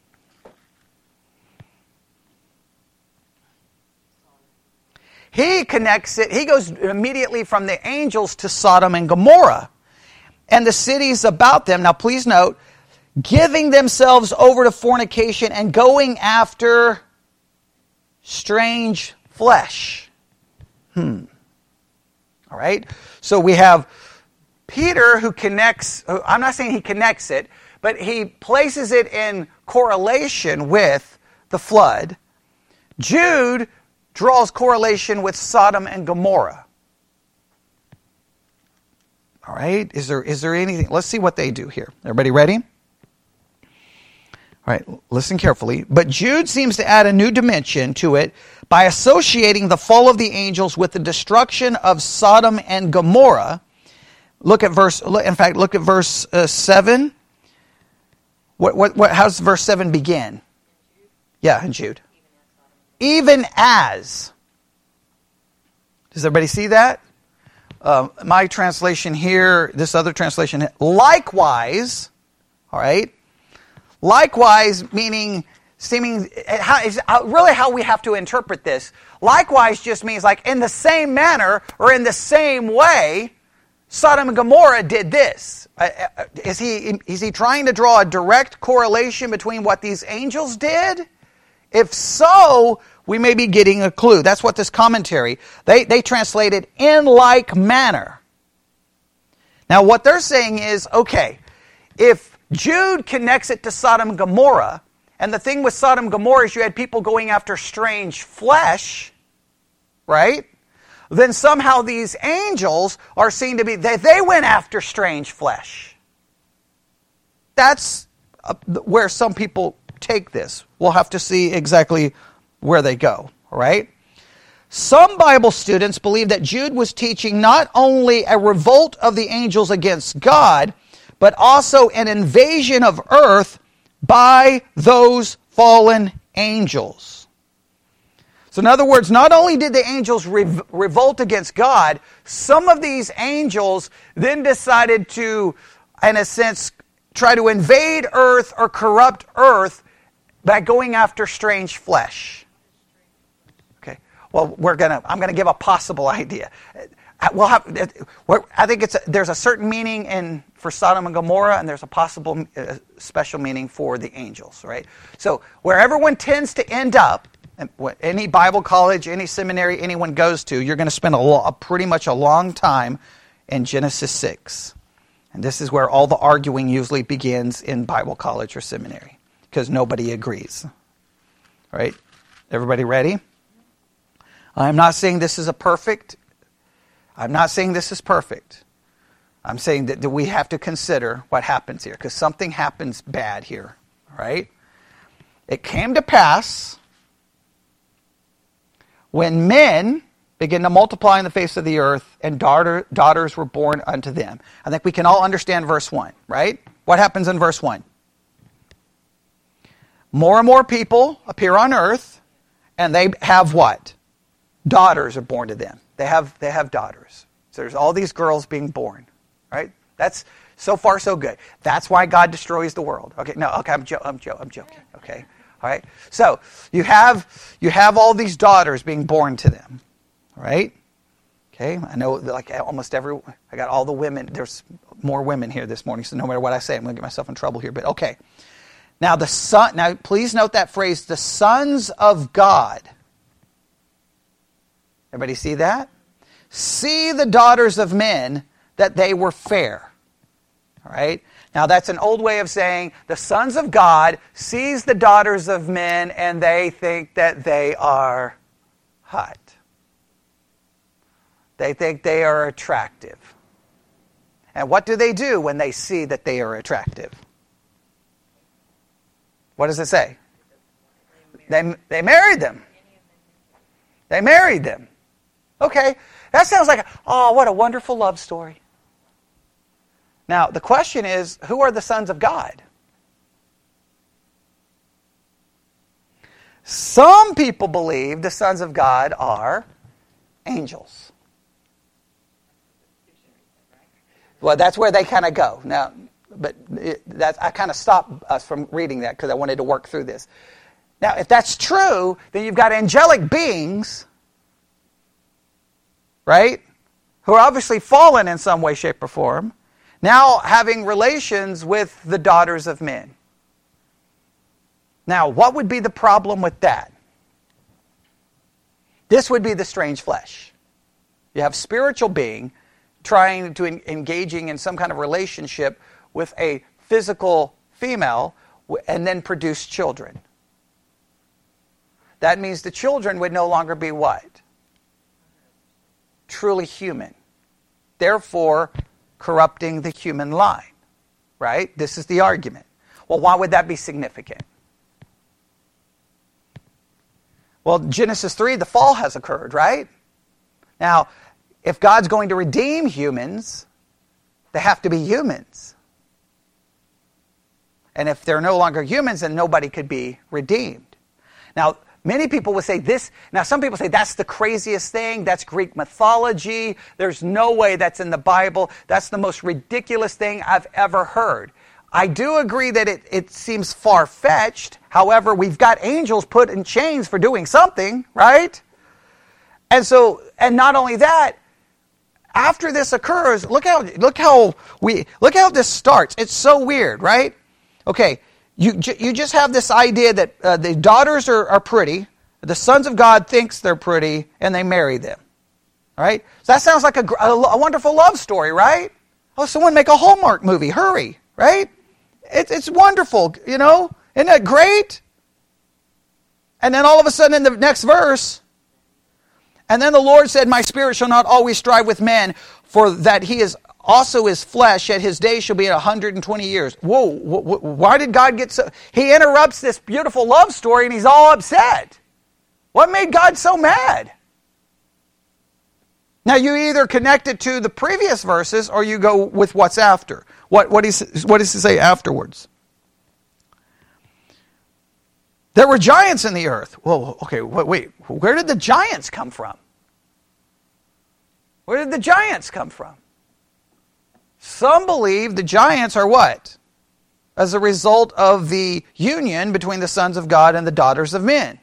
He connects it. He goes immediately from the angels to Sodom and Gomorrah and the cities about them. Now, please note, giving themselves over to fornication and going after strange flesh. All right? So we have Peter who connects, I'm not saying he connects it, but he places it in correlation with the flood. Jude draws correlation with Sodom and Gomorrah. All right? Is there anything? Let's see what they do here. Everybody ready? All right, listen carefully. But Jude seems to add a new dimension to it by associating the fall of the angels with the destruction of Sodom and Gomorrah. Look at verse 7. How does verse 7 begin? Yeah, in Jude. Even as. Does everybody see that? My translation here, this other translation, likewise, all right? Likewise, meaning, really how we have to interpret this. Likewise just means like in the same manner or in the same way, Sodom and Gomorrah did this. Is he trying to draw a direct correlation between what these angels did? If so, we may be getting a clue. That's what this commentary, they translated in like manner. Now what they're saying is, okay, if Jude connects it to Sodom and Gomorrah, and the thing with Sodom and Gomorrah is you had people going after strange flesh, right? Then somehow these angels are seen to be, they went after strange flesh. That's where some people take this. We'll have to see exactly where they go, all right? Some Bible students believe that Jude was teaching not only a revolt of the angels against God, but also an invasion of earth by those fallen angels. So in other words, not only did the angels revolt against God, some of these angels then decided to, in a sense, try to invade earth or corrupt earth by going after strange flesh. Okay. Well, I'm going to give a possible idea. I think there's a certain meaning for Sodom and Gomorrah, and there's a possible special meaning for the angels, right? So where everyone tends to end up, any Bible college, any seminary anyone goes to, you're going to spend pretty much a long time in Genesis 6. And this is where all the arguing usually begins in Bible college or seminary, because nobody agrees. All right? Everybody ready? I'm not saying this is perfect. I'm saying that we have to consider what happens here, because something happens bad here, right? It came to pass when men began to multiply in the face of the earth, and daughters were born unto them. I think we can all understand verse 1, right? What happens in verse 1? More and more people appear on earth, and they have what? Daughters are born to them. They have daughters. So there's all these girls being born, right? That's so far so good. That's why God destroys the world. Okay, no, okay, I'm joking. Okay, all right. So you have all these daughters being born to them, right? Okay, I know like I got all the women. There's more women here this morning, so no matter what I say, I'm going to get myself in trouble here. But okay, now Now please note that phrase, the sons of God. Everybody see that? See the daughters of men, that they were fair. All right? Now that's an old way of saying the sons of God sees the daughters of men and they think that they are hot. They think they are attractive. And what do they do when they see that they are attractive? What does it say? They married them. They married them. Okay, that sounds like, what a wonderful love story. Now, the question is, who are the sons of God? Some people believe the sons of God are angels. Well, that's where they kind of go. Now, but I kind of stopped us from reading that because I wanted to work through this. Now, if that's true, then you've got angelic beings, right, who are obviously fallen in some way, shape, or form, now having relations with the daughters of men. Now, what would be the problem with that? This would be the strange flesh. You have spiritual being trying to engaging in some kind of relationship with a physical female and then produce children. That means the children would no longer be what? Truly human. Therefore, corrupting the human line. Right? This is the argument. Well, why would that be significant? Well, Genesis 3, the fall has occurred, right? Now, if God's going to redeem humans, they have to be humans. And if they're no longer humans, then nobody could be redeemed. Now, many people would say this. Now, some people say that's the craziest thing. That's Greek mythology. There's no way that's in the Bible. That's the most ridiculous thing I've ever heard. I do agree that it seems far-fetched. However, we've got angels put in chains for doing something, right? And not only that, after this occurs, look how this starts. It's so weird, right? Okay, you just have this idea that the daughters are pretty, the sons of God thinks they're pretty, and they marry them. All right? So that sounds like a wonderful love story, right? Oh, someone make a Hallmark movie. Hurry, right? It's wonderful, you know? Isn't that great? And then all of a sudden in the next verse, and then the Lord said, my spirit shall not always strive with man, for that he is also his flesh, yet his days shall be 120 years. Whoa, why did God get so... He interrupts this beautiful love story and he's all upset. What made God so mad? Now you either connect it to the previous verses or you go with what's after. What does he say afterwards? There were giants in the earth. Well, okay, wait. Where did the giants come from? Where did the giants come from? Some believe the giants are what? As a result of the union between the sons of God and the daughters of men.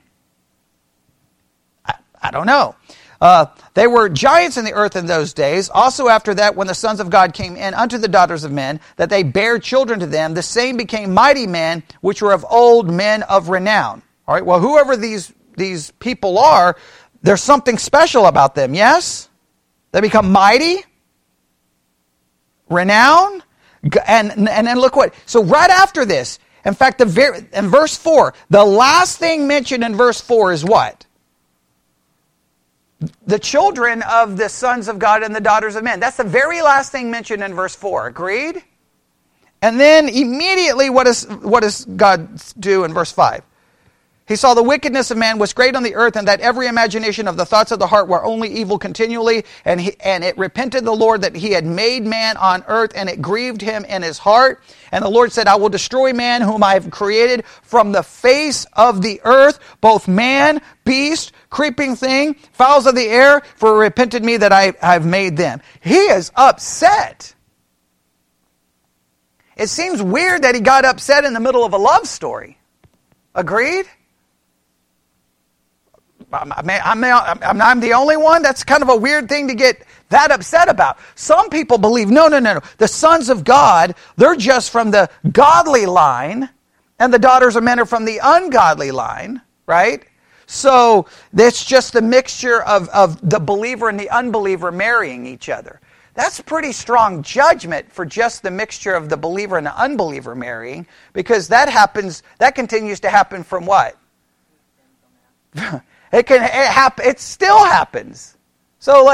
I don't know. They were giants in the earth in those days. Also after that, when the sons of God came in unto the daughters of men, that they bare children to them, the same became mighty men, which were of old, men of renown. All right, well, whoever these people are, there's something special about them, yes? They become mighty, renown, and then look what. So right after this, in fact, in verse 4, the last thing mentioned in verse 4 is what? The children of the sons of God and the daughters of men. That's the very last thing mentioned in verse 4. Agreed? And then immediately, what does God do in verse 5? He saw the wickedness of man was great on the earth, and that every imagination of the thoughts of the heart were only evil continually. And it repented the Lord that he had made man on earth, and it grieved him in his heart. And the Lord said, I will destroy man whom I have created from the face of the earth, both man, beast, creeping thing, fowls of the air, for it repented me that I have made them. He is upset. It seems weird that he got upset in the middle of a love story. Agreed? I'm the only one? That's kind of a weird thing to get that upset about. Some people believe, no. The sons of God, they're just from the godly line, and the daughters of men are from the ungodly line, right? So it's just the mixture of the believer and the unbeliever marrying each other. That's pretty strong judgment for just the mixture of the believer and the unbeliever marrying, because that continues to happen from what? It still happens. So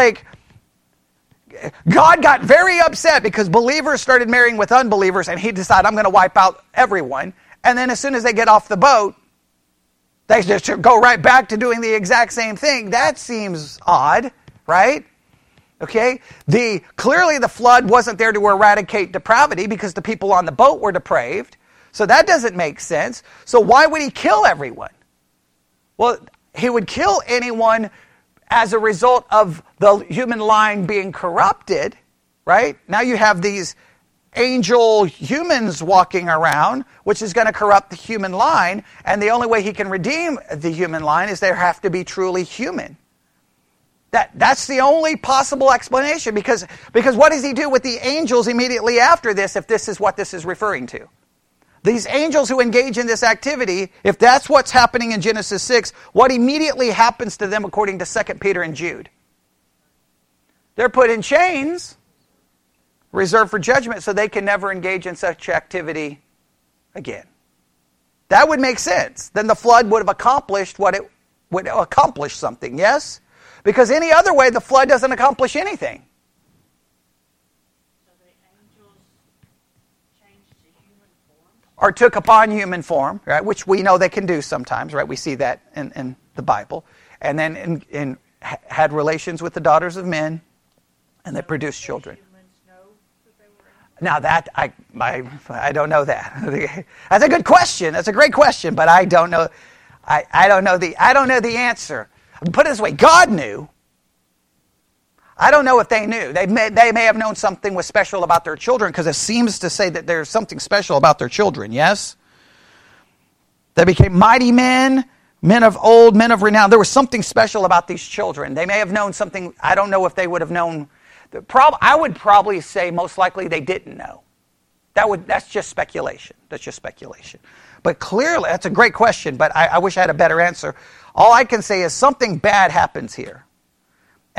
God got very upset because believers started marrying with unbelievers, and he decided, I'm going to wipe out everyone. And then as soon as they get off the boat, they just go right back to doing the exact same thing. That seems odd, right? Okay? Clearly the flood wasn't there to eradicate depravity because the people on the boat were depraved. So that doesn't make sense. So why would he kill everyone? Well, he would kill anyone as a result of the human line being corrupted, right? Now you have these angel humans walking around, which is going to corrupt the human line, and the only way he can redeem the human line is they have to be truly human. That's the only possible explanation, because what does he do with the angels immediately after this, if this is what this is referring to? These angels who engage in this activity, if that's what's happening in Genesis 6, what immediately happens to them according to 2 Peter and Jude? They're put in chains, reserved for judgment, so they can never engage in such activity again. That would make sense. Then the flood would have accomplished what it would accomplish something, yes? Because any other way, the flood doesn't accomplish anything. So the angels changed to human form? Or took upon human form, right? Which we know they can do sometimes, right? We see that in the Bible. And then had relations with the daughters of men, and they produced children. Now that, I don't know that. That's a good question. That's a great question, but I don't know. I don't know the answer. Put it this way, God knew. I don't know if they knew. They may have known something was special about their children, because it seems to say that there's something special about their children, yes? They became mighty men, men of old, men of renown. There was something special about these children. They may have known something. I don't know if they would have known. I would probably say most likely they didn't know. That's just speculation. That's just speculation. But clearly, that's a great question, but I wish I had a better answer. All I can say is something bad happens here.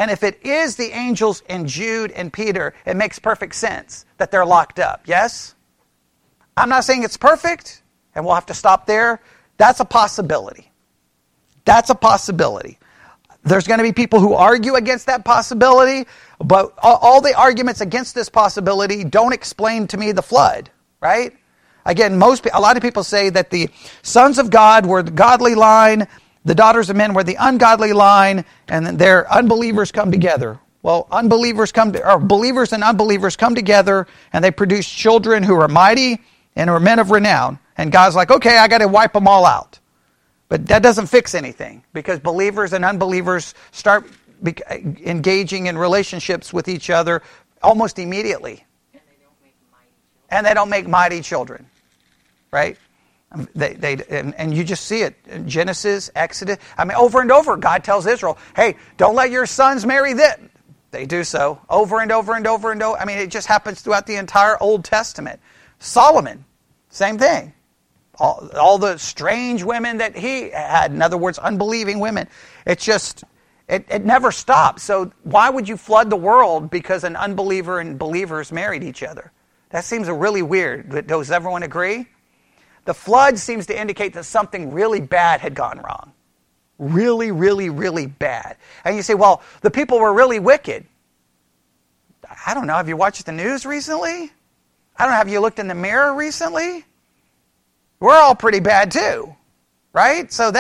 And if it is the angels in Jude and Peter, it makes perfect sense that they're locked up. Yes? I'm not saying it's perfect, and we'll have to stop there. That's a possibility. That's a possibility. There's going to be people who argue against that possibility, but all the arguments against this possibility don't explain to me the flood, right? Again, a lot of people say that the sons of God were the godly line, the daughters of men were the ungodly line, and then their unbelievers come together. Well, believers and unbelievers come together, and they produce children who are mighty and who are men of renown. And God's like, okay, I got to wipe them all out. But that doesn't fix anything, because believers and unbelievers start engaging in relationships with each other almost immediately. And they don't make mighty children, right? And you just see it in Genesis, Exodus. I mean, over and over, God tells Israel, hey, don't let your sons marry them. They do so over and over and over and over. I mean, it just happens throughout the entire Old Testament. Solomon, same thing. All the strange women that he had, in other words, unbelieving women. It's just, it never stops. So why would you flood the world because an unbeliever and believers married each other? That seems really weird. Does everyone agree? The flood seems to indicate that something really bad had gone wrong. Really, really, really bad. And you say, well, the people were really wicked. I don't know. Have you watched the news recently? I don't know. Have you looked in the mirror recently? We're all pretty bad too, right? So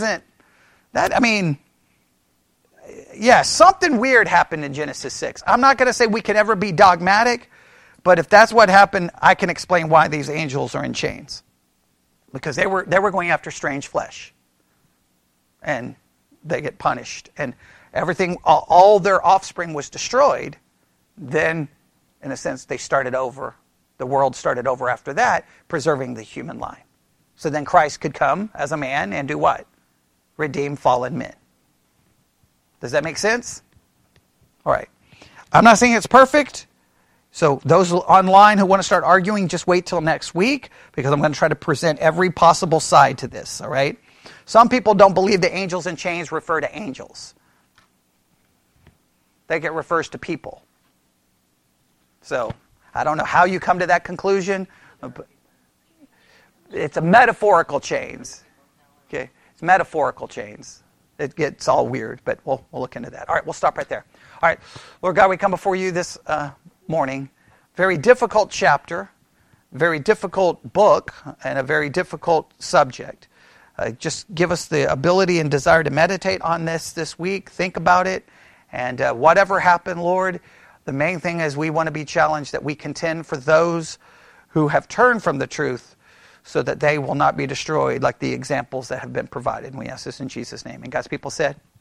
something weird happened in Genesis 6. I'm not going to say we can ever be dogmatic, but if that's what happened, I can explain why these angels are in chains. Because they were going after strange flesh. And they get punished. And everything, all their offspring was destroyed. Then, in a sense, they started over. The world started over after that, preserving the human line. So then Christ could come as a man and do what? Redeem fallen men. Does that make sense? All right. I'm not saying it's perfect. So those online who want to start arguing, just wait till next week, because I'm going to try to present every possible side to this, all right? Some people don't believe the angels in chains refer to angels. They think it refers to people. So I don't know how you come to that conclusion. But it's a metaphorical chains. Okay, it's metaphorical chains. It gets all weird, but we'll look into that. All right, we'll stop right there. All right, Lord God, we come before you this morning. Very difficult chapter, very difficult book, and a very difficult subject. Just give us the ability and desire to meditate on this week, think about it, and whatever happened, Lord, the main thing is we want to be challenged that we contend for those who have turned from the truth so that they will not be destroyed like the examples that have been provided. And we ask this in Jesus' name. And God's people said...